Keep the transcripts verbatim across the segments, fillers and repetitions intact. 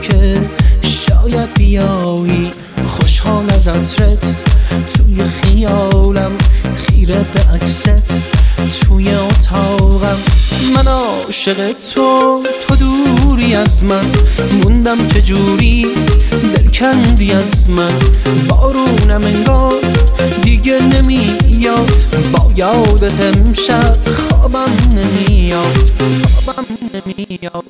که شاید بیایی. خوشحال از عطرت توی خیالم، خیره به عکست توی اتاقم. من عاشق تو، تو دوری از من، موندم چجوری دل کندی از من. بارونم انگار دیگه نمیاد، با یادت امشب خوابم نمیاد، خوابم نمیاد.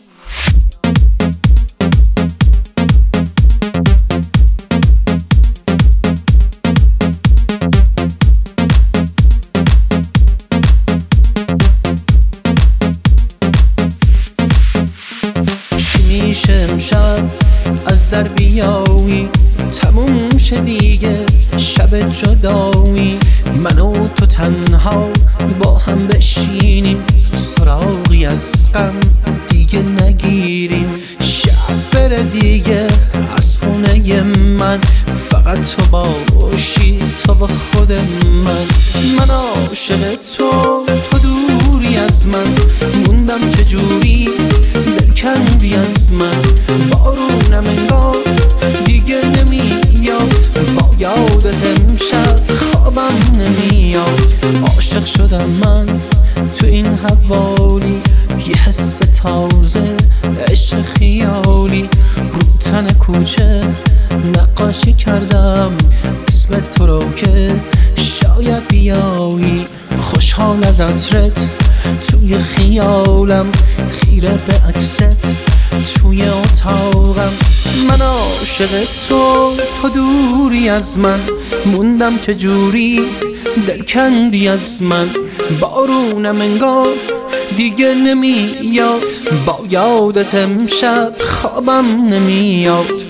میشه امشب از در بیایی، تموم شه دیگه شب جدایی. من و تو تنها با هم بشینیم، سراغی از غم دیگه نگیریم. شب بره دیگه از خونه من، فقط تو باشی تو و خود من. من عاشق تو، تو دوری از من، موندم چجوری دل کندی از من. بارونم انگار دیگه نمیاد، با یادت امشب خوابم نمیاد. عاشق شدم من تو این حوالی، یه حس تازه عشق خیالی. رو تن کوچه نقاشی کردم اسم تو رو که شاید بیایی. خوشحال از عطرت توی خیالم، خیره به عکست توی اتاقم. من عاشق تو، تو دوری از من، موندم چجوری دل کندی از من. بارونم انگار دیگه نمیاد، با یادت امشب خوابم نمیاد.